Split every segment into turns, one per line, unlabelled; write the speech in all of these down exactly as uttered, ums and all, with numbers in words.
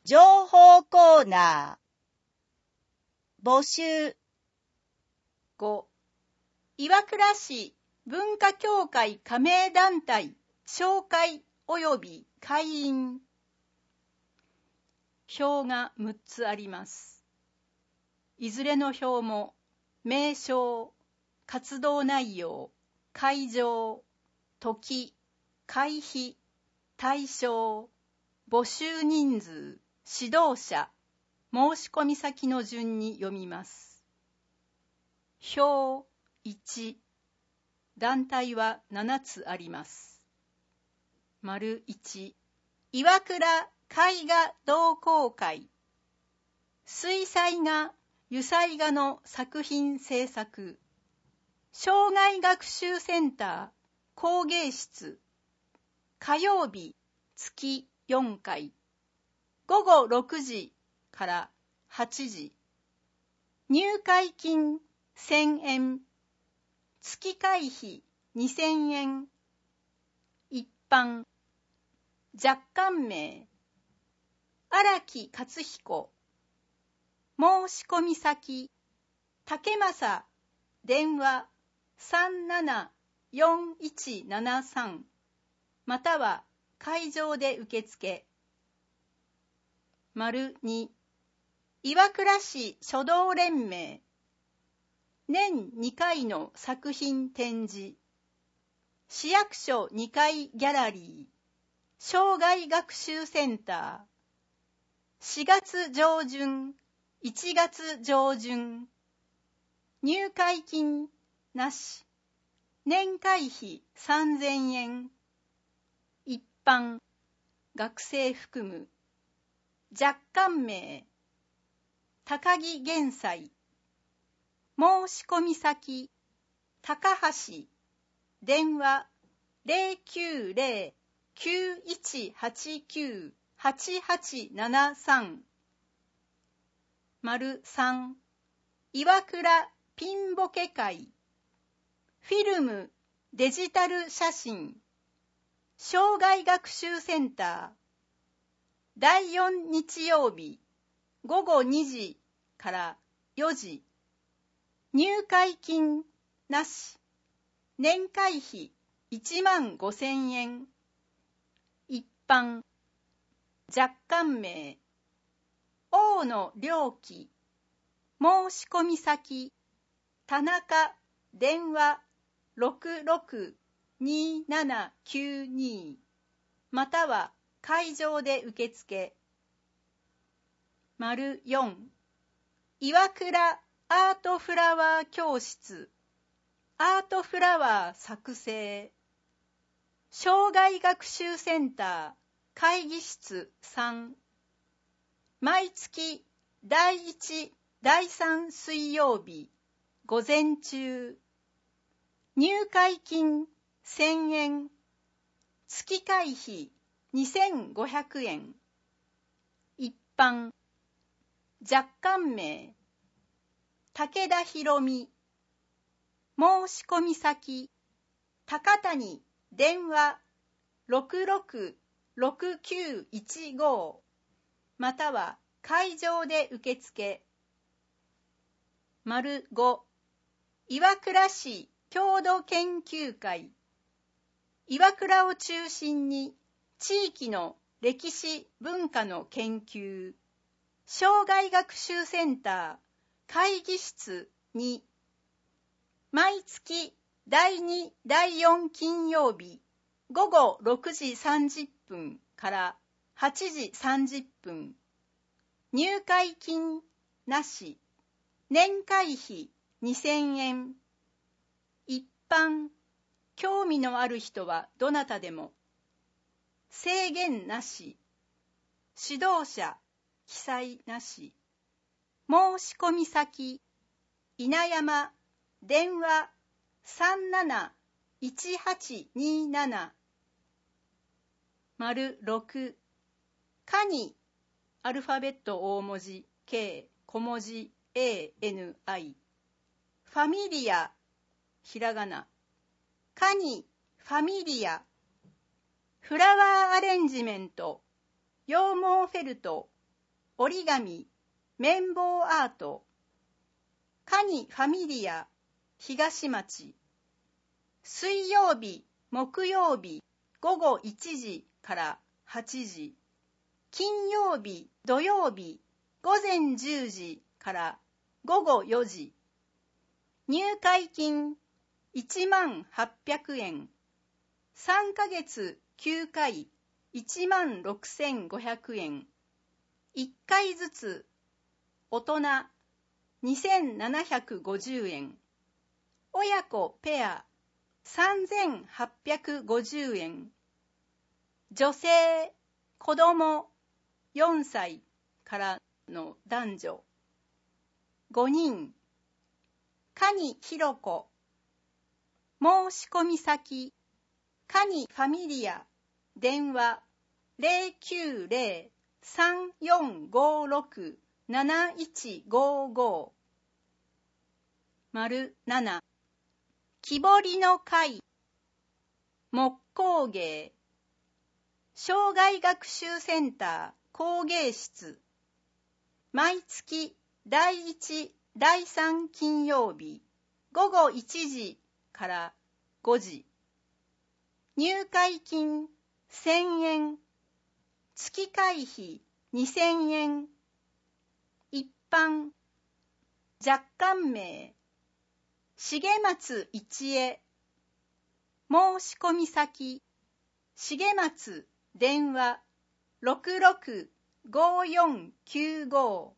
情報コーナー募集。
ご、岩倉市文化協会加盟団体紹介及び会員。表がむっつあります。いずれの表も名称、活動内容、会場、時、会費、対象、募集人数、指導者、申し込み先の順に読みます。表いち、団体はななつあります。丸いち、岩倉絵画同好会。水彩画、油彩画の作品制作。障害学習センター工芸室。火曜日、月よんかい。ごごろくじからはちじ。入会金せんえん。月会費にせんえん。一般。若干名。荒木克彦。申し込み先。竹正。電話さんななよんいちななさん。または会場で受付。丸に、岩倉市書道連盟。年にかいの作品展示。市役所にかいギャラリー。障害学習センター。しがつ上旬、いちがつ上旬。入会金なし。年会費さんぜんえん。一般。学生含む。若干名。高木玄斎。申し込み先。高橋。電話 ゼロきゅうゼロ きゅういちはちきゅう はちはちななさん。丸さん、岩倉ピンボケ会。フィルム、デジタル写真。障害学習センター。だいよん日曜日、ごごにじからよじ。入会金なし。年会費いちまんごせんえん。一般。若干名。大野良樹。申し込み先。田中。電話ろくろくにななきゅうに。または会場で受付。丸よん、岩倉アートフラワー教室。アートフラワー作成。障害学習センター会議室さん。毎月だいいち、だいさん水曜日午前中。入会金せんえん。月会費にせんごひゃくえん。一般。若干名。武田博美。申し込み先。高谷。電話ろくろくろくきゅういちご。または会場で受付。丸ご、岩倉市郷土研究会。岩倉を中心に地域の歴史文化の研究。障害学習センター会議室に。毎月だいに、だいよん金曜日ごごろくじさんじゅっぷんからはちじさんじゅっぷん。入会金なし。年会費にせんえん。一般。興味のある人はどなたでも。制限なし。指導者記載なし。申し込み先。稲山。電話さんなないちはちになな。丸ろく、かに。アルファベット大文字 K 小文字 エーエヌアイ。ファミリア。ひらがな。かにファミリア。フラワーアレンジメント。羊毛フェルト折り紙、綿棒アート、カニファミリア、東町。水曜日、木曜日、午後いちじからはちじ。金曜日、土曜日、午前じゅうじから午後よじ。入会金いちまんはっぴゃくえん。さんかげつきゅうかいいちまんろくせんごひゃくえん。いっかいずつ大人にせんななひゃくごじゅうえん。親子ペアさんぜんはっぴゃくごじゅうえん。女性、子供よんさいからの男女ごにん。カニひろこ。申し込み先、カニファミリア、電話 ゼロきゅうゼロ さんよんごろく なないちごご。丸なな。木彫りの会、木工芸、障害学習センター工芸室。毎月だいいち、だいさん金曜日、午後いちじからごじ。入会金せんえん。月会費にせんえん。一般。若干名。重松一恵。申し込み先。重松電話ろくろく ごよんきゅうご。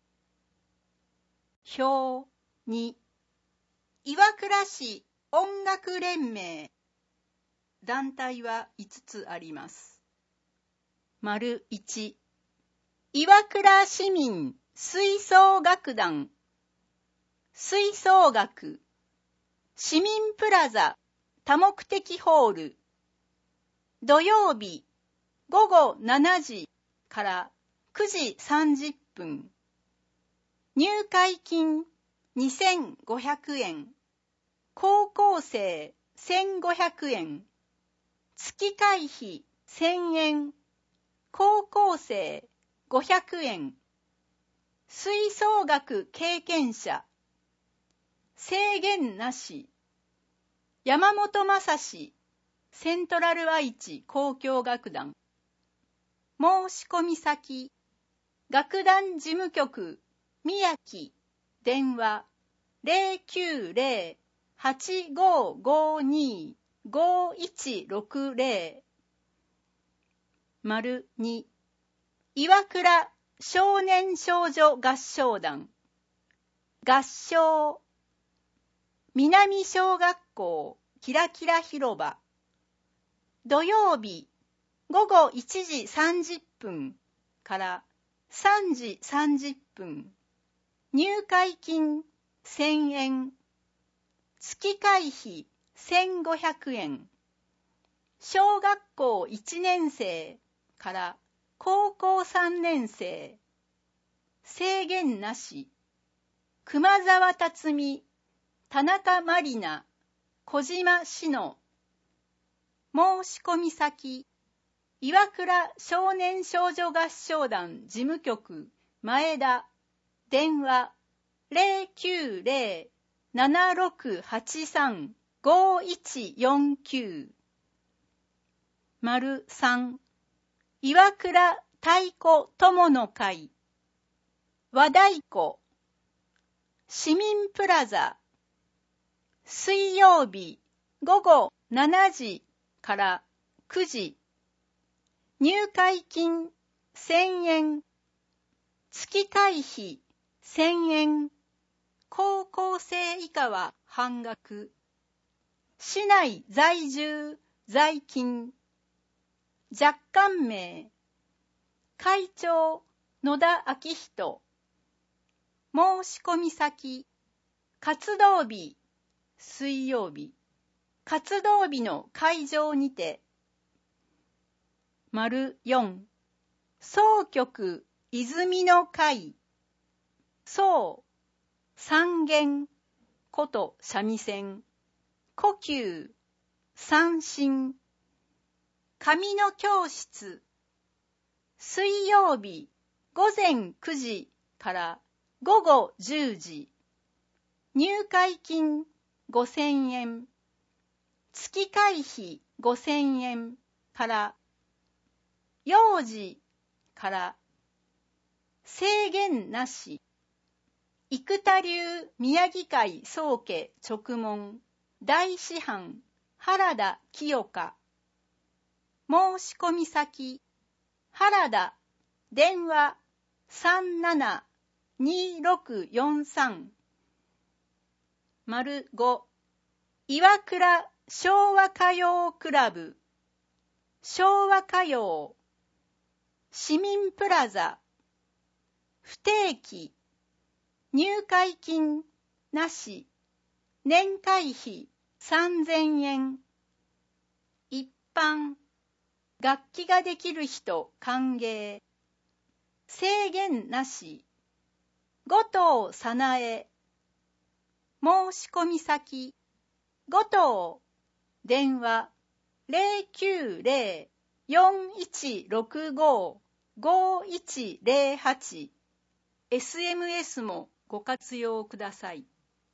表に。岩倉市音楽連盟。団体はいつつあります。丸いち。岩倉市民吹奏楽団。吹奏楽。市民プラザ多目的ホール。土曜日午後しちじからくじさんじゅっぷん。入会金にせんごひゃくえん。高校生せんごひゃくえん。月会費せんえん。高校生ごひゃくえん。吹奏楽経験者。制限なし。山本正史セントラル愛知交響楽団。申し込み先。楽団事務局宮城。電話 ゼロきゅうゼロ はちごごに ごいちろくゼロ。丸に。岩倉少年少女合唱団。合唱。南小学校キラキラ広場。土曜日午後いちじさんじゅっぷんからさんじさんじゅっぷん。入会金せんえん。月会費せんごひゃくえん。小学校いちねん生から高校さんねん生。制限なし。熊沢辰巳、田中まりな、小島志乃。申し込み先。岩倉少年少女合唱団事務局前田。電話 ゼロきゅうゼロ ななろくはちさん ごいちよんきゅう。丸さん。岩倉太鼓友の会。和太鼓。市民プラザ。水曜日午後しちじからくじ。入会金せんえん。月会費せんえん。高校生以下は半額。市内在住在勤。若干名。会長野田明人。申し込み先。活動日水曜日。活動日の会場にて。丸よん。箏曲泉の会。箏。三弦。琴三味線。呼吸。三振。紙の教室。水曜日午前くじから午後じゅうじ。入会金ごせんえん。月会費ごせんえんから幼児から制限なし。生田流宮城会宗家直門大師範原田清香。申し込み先原田電話 さんななにろくよんさん ご 岩倉昭和歌謡クラブ昭和歌謡市民プラザ不定期入会金なし年会費さんぜんえん一般楽器ができる人歓迎制限なし後藤早苗申し込み先後藤電話 ゼロきゅうゼロ よんいちろくご ごいちゼロはち エスエムエス もご活用ください。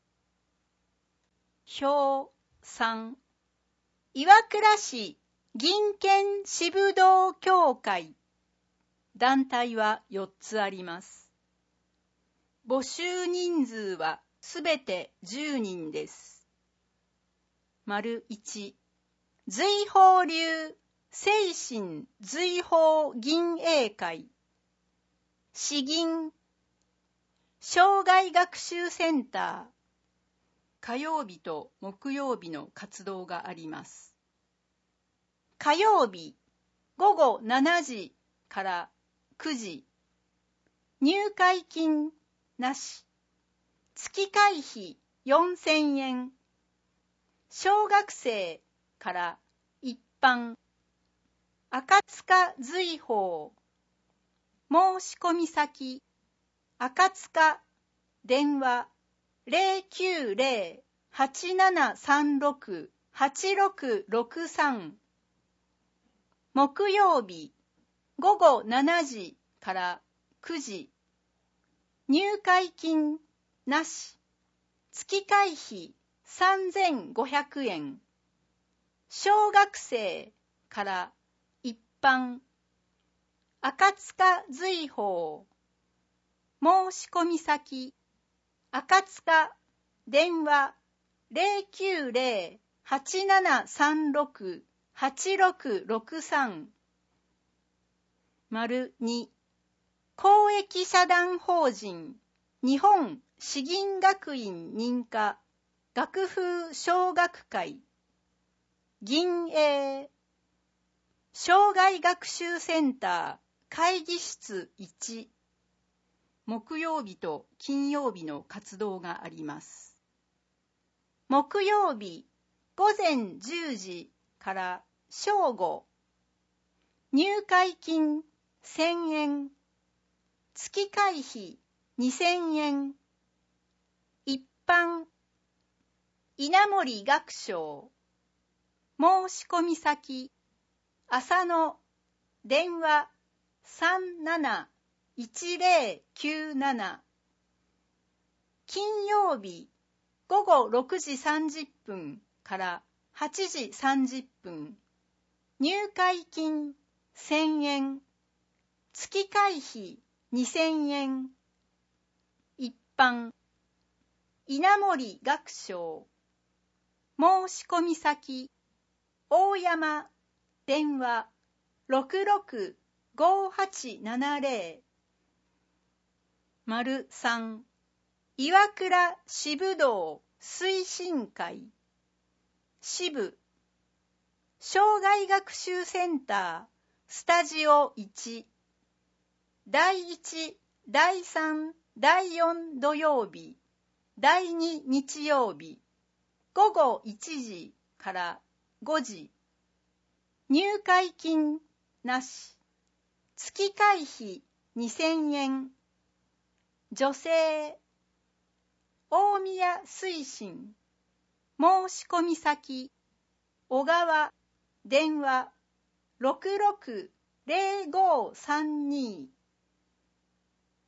表さん岩倉市銀券支部道協会団体はよっつあります。募集人数はすべてじゅうにんです。丸いち瑞宝流精神瑞宝銀英会詩銀障害学習センター火曜日と木曜日の活動があります。火曜日ごごしちじからくじ入会金なし月会費よんせんえん小学生から一般赤塚瑞宝申し込み先赤塚電話 ゼロきゅうゼロ はちななさんろく はちろくろくさん 木曜日ごごしちじからくじ入会金なし月会費さんぜんごひゃくえん小学生から一般赤塚瑞宝申し込み先赤塚電話 ゼロきゅうゼロ はちななさんろく はちろくろくさん に公益社団法人日本詩吟学院認可学風小学会銀英障害学習センター会議室いち木曜日と金曜日の活動があります。木曜日ごぜんじゅうじから正午入会金せんえん月会費にせんえん一般稲森学章申し込み先浅野電話 さんなないちゼロきゅうなな 金曜日ごごろくじさんじゅっぷんからはちじさんじゅっぷん入会金せんえん月会費にせんえん一般稲森学章申し込み先大山電話 ろくろく ごはちななゼロ さん岩倉支部道推進会支部障害学習センタースタジオいちだいいちだいさんだいよん土曜日だいに日曜日ごごいちじからごじ入会金なし月会費にせんえん女性大宮推進申し込み先小川電話 ろくろくゼロごさんに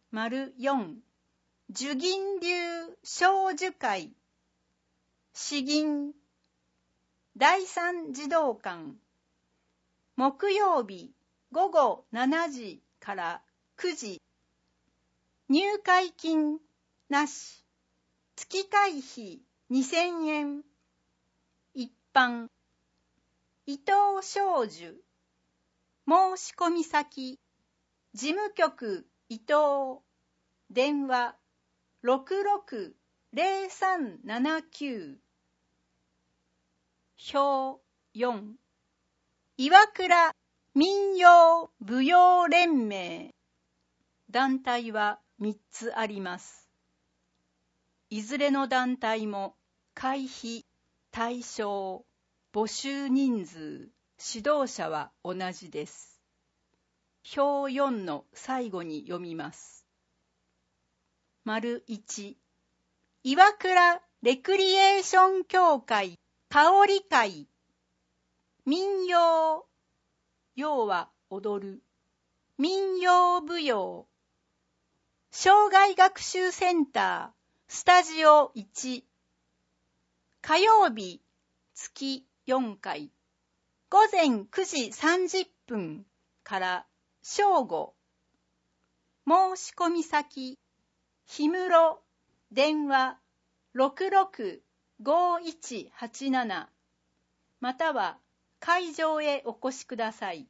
丸よん、寿銀流小樹会、詩吟、第三児童館、木曜日午後しちじからくじ、入会金なし、月会費にせんえん、一般、伊藤昌寿、申し込み先、事務局伊藤、電話 ろくろく ゼロさんななきゅう。表よん、岩倉民謡舞踊連盟。団体はみっつあります。いずれの団体も会費、対象、募集人数、指導者は同じです。表よんの最後に読みます。丸いち、岩倉レクリエーション協会香り会。民謡、謡は踊る。民謡舞踊。障害学習センタースタジオいち。火曜日月よんかい、午前くじさんじゅっぷんから正午。申し込み先、氷室、電話 ろくろく ごいちはちなな または会場へお越しください。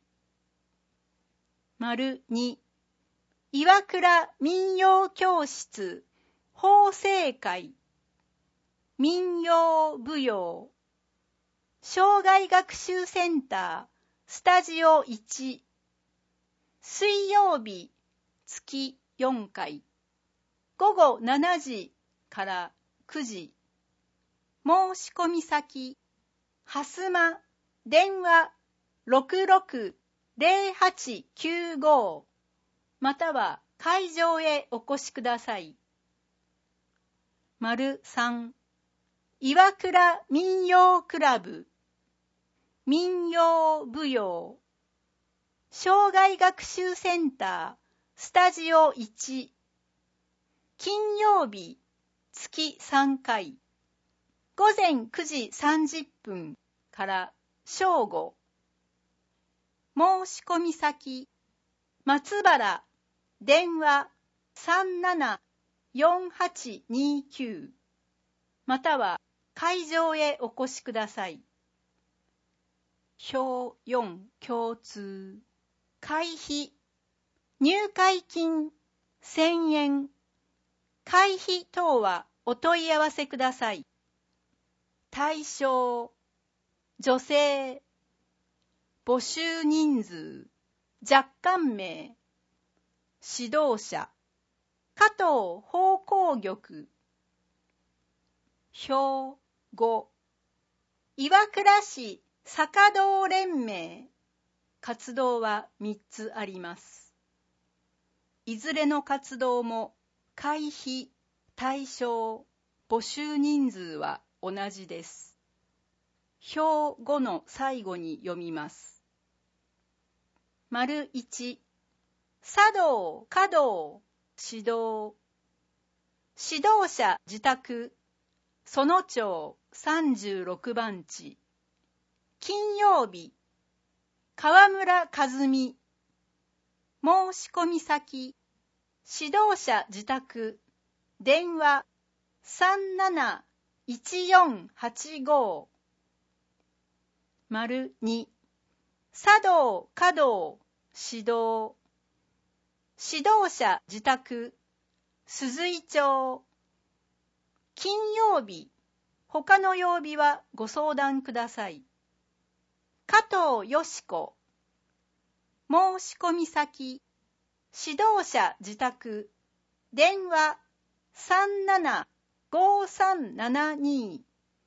丸に、岩倉民謡教室法制会。民謡舞踊。障害学習センタースタジオいち。水曜日月よんかい、午後しちじからくじ。申し込み先、はすま、電話 ろくろく ゼロはちきゅうご または会場へお越しください。丸さん、岩倉民謡クラブ。民謡舞踊。障害学習センタースタジオいち。金曜日月さんかい、午前くじさんじゅっぷんから正午。申し込み先、松原、電話 さんななよんはちにきゅう または会場へお越しください。表よん共通。会費、入会金せんえん。会費等はお問い合わせください。対象、女性。募集人数、若干名。指導者、加藤芳香玉。表ご、岩倉市坂道連盟。活動はみっつあります。いずれの活動も会費、対象、募集人数は同じです。表ごの最後に読みます。丸いち、茶道、華道、指導。指導者自宅、園町さんじゅうろくばん地。金曜日、川村和美。申し込み先、指導者自宅、電話 さんなないちよんはちご。丸に、茶道、華道、指導。指導者自宅、鈴井町。金曜日、他の曜日はご相談ください。加藤よし子。申し込み先、指導者自宅、電話 さんななごさんななに。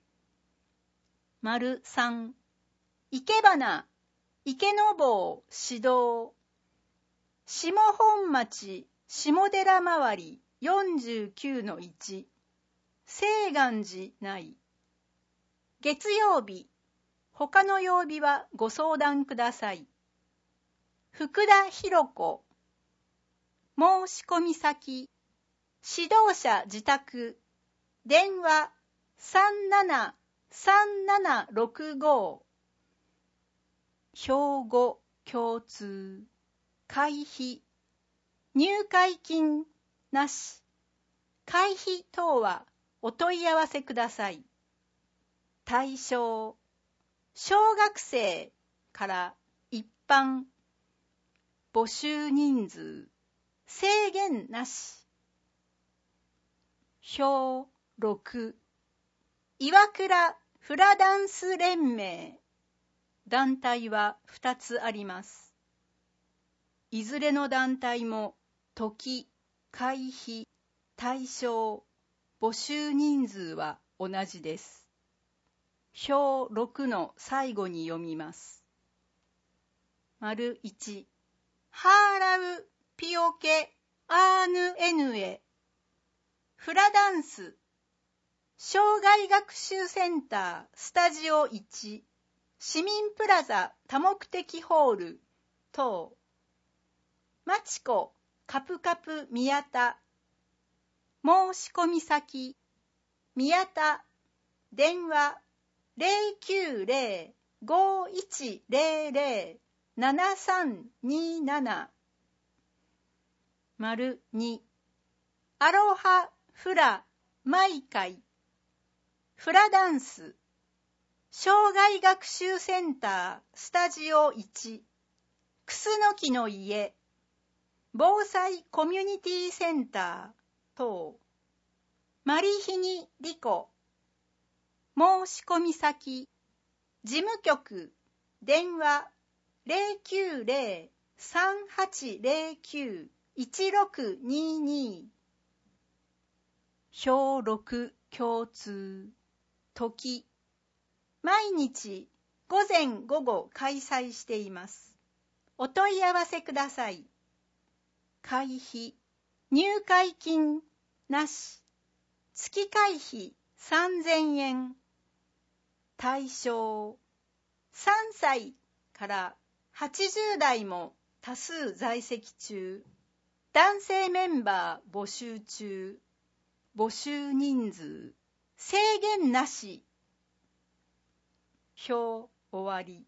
丸さん、いけばな、池の坊指導。下本町下寺周り よんじゅうきゅうのいち。清願寺内。月曜日、他の曜日はご相談ください。福田博子。 申し込み先、指導者自宅、電話さんななさんななろくご、標語共通、会費、入会金なし、会費等はお問い合わせください。対象、小学生から一般、募集人数、制限なし。表ろく、岩倉フラダンス連盟、団体はふたつあります。いずれの団体も時、会費、対象、募集人数は同じです。表ろくの最後に読みます。丸いち、ハーラウピオケアーヌエヌエ、フラダンス、障害学習センタースタジオいち、市民プラザ多目的ホール等、マチコカプカプ宮田、申し込み先、宮田、電話 ゼロきゅうゼロ ごいちゼロゼロ ななさんになな、丸に、アロハフラ毎回、フラダンス、障害学習センタースタジオいち、クスノキの家、防災コミュニティセンター等、マリヒニリコ、申し込み先、事務局、電話 ゼロきゅうゼロ さんはちゼロきゅう いちろくにに、表ろく共通、時、毎日午前午後開催しています。お問い合わせください。会費、入会金なし、月会費さんぜんえん、対象、さんさいからはちじゅうだいも多数在籍中、男性メンバー募集中、募集人数、制限なし。表終わり。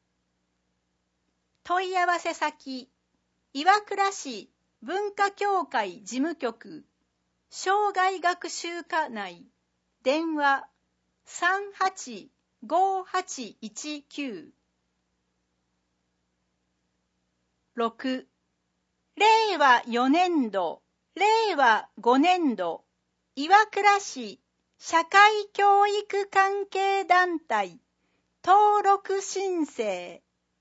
問い合わせ先、岩倉市文化協会事務局、障害学習課内、電話さんはちごはちいちきゅう。ろく、令和よねんど、令和ごねんど、岩倉市社会教育関係団体登録申請。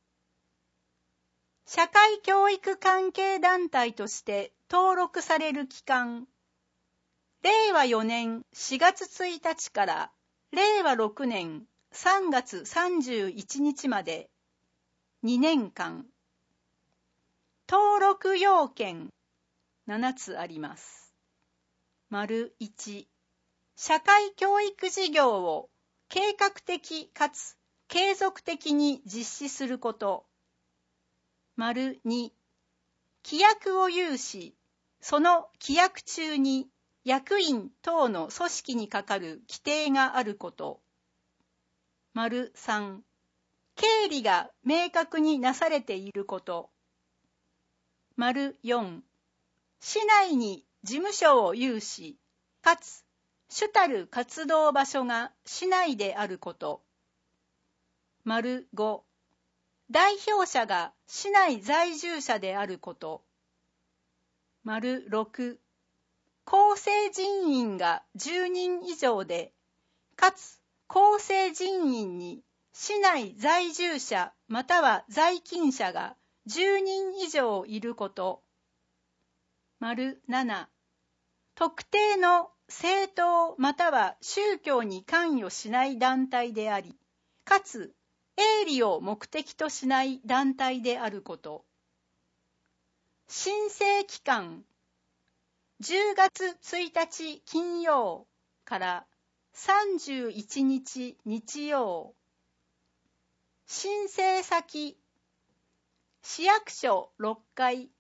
社会教育関係団体として登録される期間、令和よねんしがつついたちから令和ろくねんさんがつさんじゅういちにちまでにねんかん。登録要件ななつあります。丸いち、社会教育事業を計画的かつ継続的に実施すること。丸に、規約を有し、その規約中に役員等の組織に係る規定があること。丸さん、経理が明確になされていること。丸よん、市内に事務所を有し、かつ主たる活動場所が市内であること。丸ご、代表者が市内在住者であること。丸ろく、構成人員がじゅうにん以上で、かつ構成人員に市内在住者または在勤者がじゅうにん以上いること。丸なな、特定の政党または宗教に関与しない団体であり、かつ営利を目的としない団体であること。申請期間、じゅうがつついたち金曜からさんじゅういちにち日曜。申請先、市役所ろっかい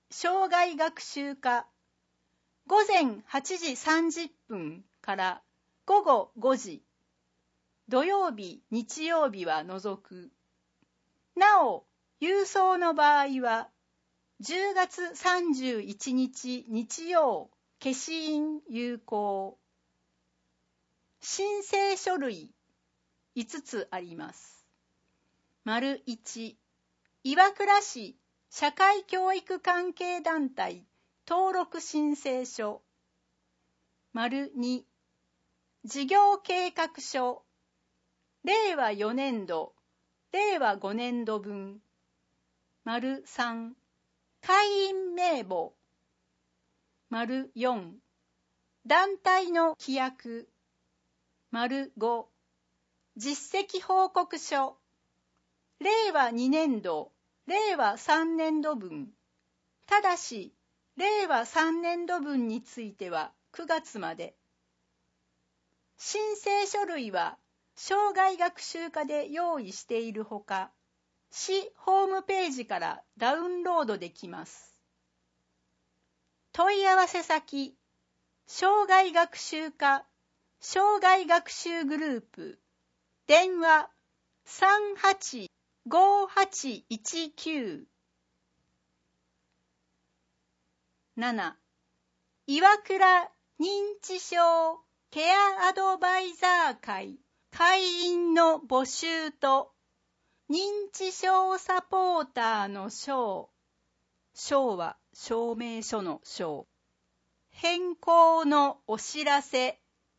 生涯学習科ごぜんはちじさんじゅっぷんからごごごじ、土曜日日曜日は除く。なお郵送の場合はじゅうがつさんじゅういちにち日曜消印有効。申請書類いつつあります。丸いち、岩倉市社会教育関係団体登録申請書。丸に、事業計画書れいわよねんどれいわごねんど分。丸さん、会員名簿。丸よん、団体の規約。丸ご、実績報告書れいわにねんどれいわさんねんど分。ただしれいわさんねんど分についてはくがつまで。申請書類は生涯学習科で用意しているほか、市ホームページからダウンロードできます。問い合わせ先、生涯学習科生涯学習グループ、電話さんはちごはちいちきゅう。なな、岩倉認知症ケアアドバイザー会会員の募集と認知症サポーターの賞、賞は証明書の賞、変更のお知らせ。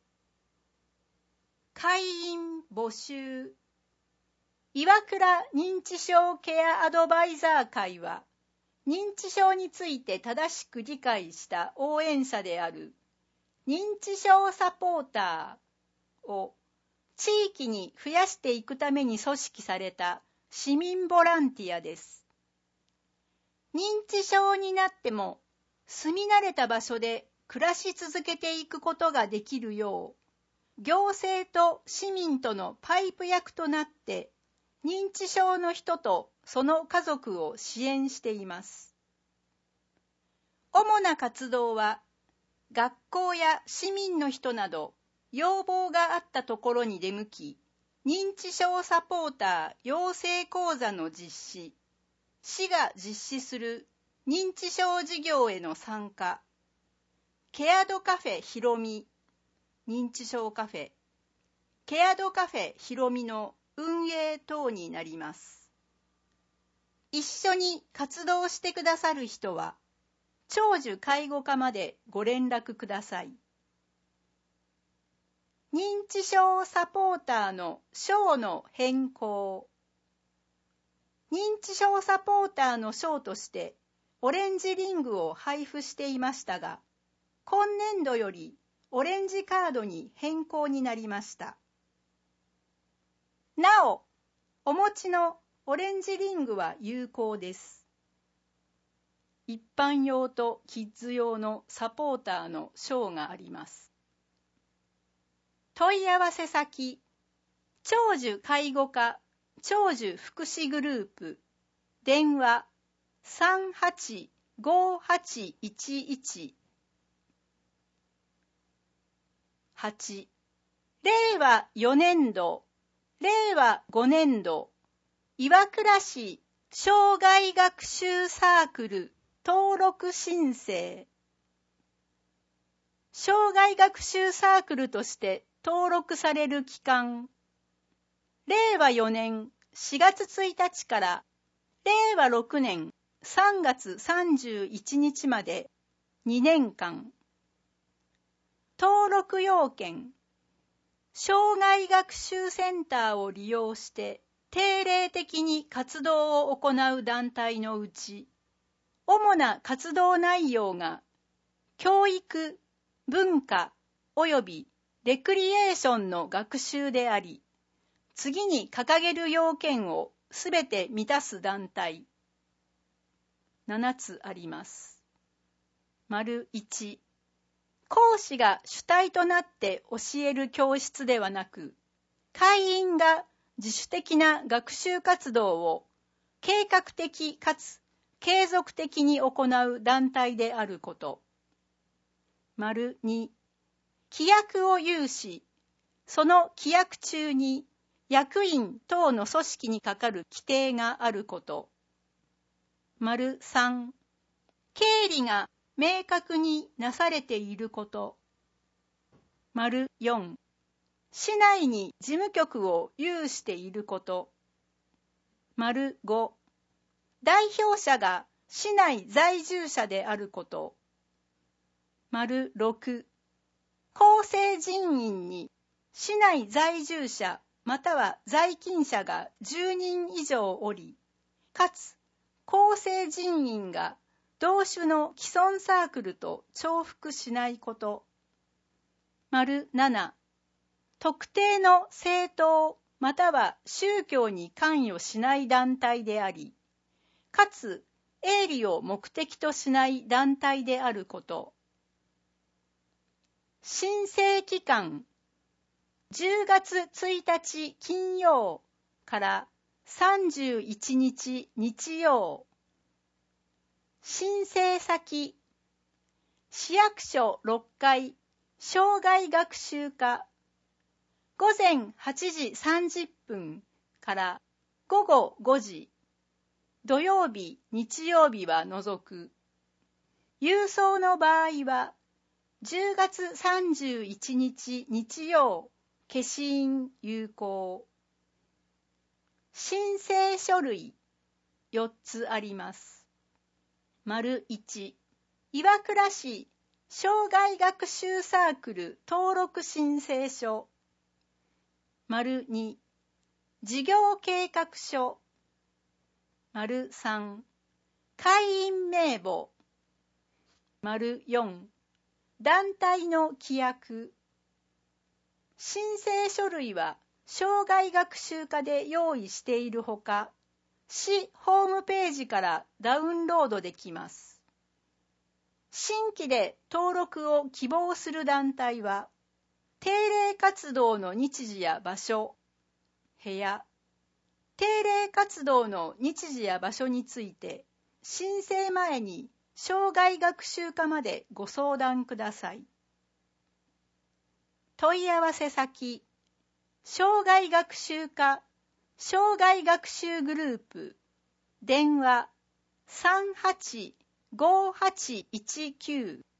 会員募集。岩倉認知症ケアアドバイザー会は、認知症について正しく理解した応援者である認知症サポーターを地域に増やしていくために組織された市民ボランティアです。認知症になっても住み慣れた場所で暮らし続けていくことができるよう、行政と市民とのパイプ役となって認知症の人とその家族を支援しています。主な活動は、学校や市民の人など要望があったところに出向き、認知症サポーター養成講座の実施、市が実施する認知症事業への参加、ケアドカフェひろみ、認知症カフェ、ケアドカフェひろみの運営等になります。一緒に活動してくださる人は、長寿介護課までご連絡ください。認知症サポーターの賞の変更。認知症サポーターの賞としてオレンジリングを配布していましたが、今年度よりオレンジカードに変更になりました。なお、お持ちのオレンジリングは有効です。一般用とキッズ用のサポーターの賞があります。問い合わせ先、長寿介護課長寿福祉グループ、電話さんはちごはちいちいち。はち、れいわよねんどれいわごねんど岩倉市生涯学習サークル登録申請。生涯学習サークルとして登録される期間、れいわよねんしがつついたちかられいわろくねんさんがつさんじゅういちにちまでにねんかん。登録要件、生涯学習センターを利用して定例的に活動を行う団体のうち、主な活動内容が教育、文化およびレクリエーションの学習であり、次に掲げる要件をすべて満たす団体。ななつあります。丸いち、講師が主体となって教える教室ではなく、会員が自主的な学習活動を計画的かつ継続的に行う団体であること。丸に、規約を有し、その規約中に役員等の組織にかかる規定があること。丸さん、経理が明確になされていること。丸よん、市内に事務局を有していること。丸ご、代表者が市内在住者であること。丸ろく、構成人員に市内在住者または在勤者がじゅうにん以上おり、かつ構成人員が同種の既存サークルと重複しないこと。丸なな、特定の政党または宗教に関与しない団体であり、かつ営利を目的としない団体であること。申請期間、じゅうがつついたち金曜からさんじゅういちにち日曜。申請先、市役所ろっかい生涯学習課、ごぜんはちじさんじゅっぷんからごごごじ、土曜日、日曜日は除く。郵送の場合は、じゅうがつさんじゅういちにち日曜、消印有効。申請書類、よっつあります。丸いち、岩倉市生涯学習サークル登録申請書。丸に、事業計画書。丸さん、会員名簿。丸よん、団体の規約。申請書類は生涯学習課で用意しているほか、市ホームページからダウンロードできます。新規で登録を希望する団体は、定例活動の日時や場所、部屋、定例活動の日時や場所について、申請前に生涯学習課までご相談ください。問い合わせ先、生涯学習課、生涯学習グループ、電話さんはちごはちいちきゅう